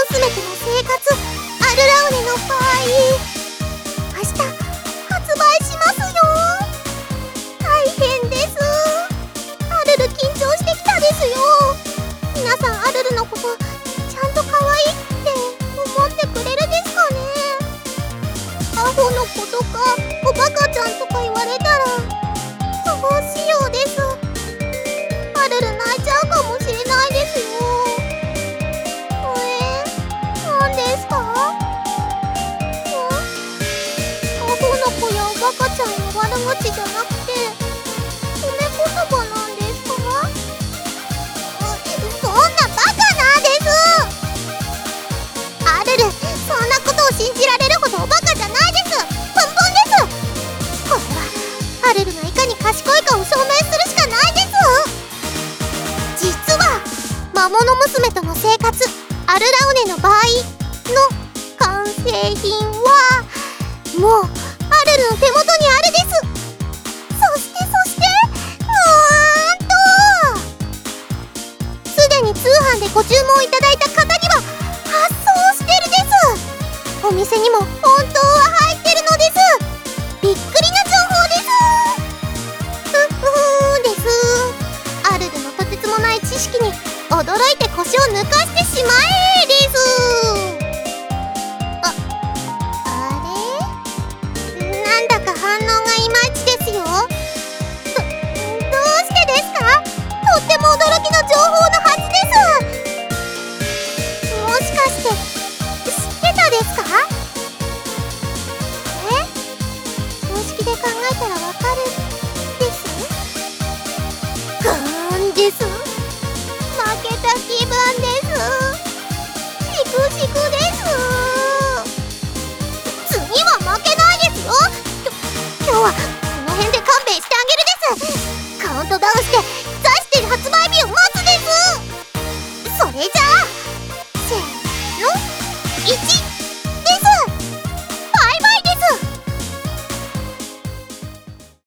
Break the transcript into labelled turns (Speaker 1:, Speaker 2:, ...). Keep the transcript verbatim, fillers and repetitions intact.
Speaker 1: 娘との生活アルラウネの場合、明日発売しますよ。大変です。アルル緊張してきたですよ。皆さんアルルのことちゃんと可愛いって思ってくれるですかね。アホの子とかおバカちゃんとか言われたらどうしようです。アルル泣いちゃうかもしれないですよ。えー、なんですか？ん？アホの子やおバカちゃんの悪口じゃなくて褒め言葉なんですか？そんなバカなんです。アルル、そんなことを信じられるほどおバカじゃないです。プンプンです。これはアルルがいかに賢いかを証明するしかないです。実は魔物娘との生活アルラウネの場合の完成品はもうアルルの手元にあるです。そしてそしてうーんとすでに通販でご注文いただいた方には発送してるです。お店にも本当は入ってるのです。びっくりな情報です。ふふーです。アルルのとてつもない知識に驚いて腰を抜かしてしまえです。あ、あれ？なんだか反応がいまいちですよ。ど、どうしてですか？とっても驚きの情報のはずです。もしかして知ってたですか？え？常識で考えたらわかるです？ガーンです。負けた気分です。しくしくです。次は負けないですよ。きょ今日はこの辺で勘弁してあげるです。カウントダウンしてザイステル発売日を待って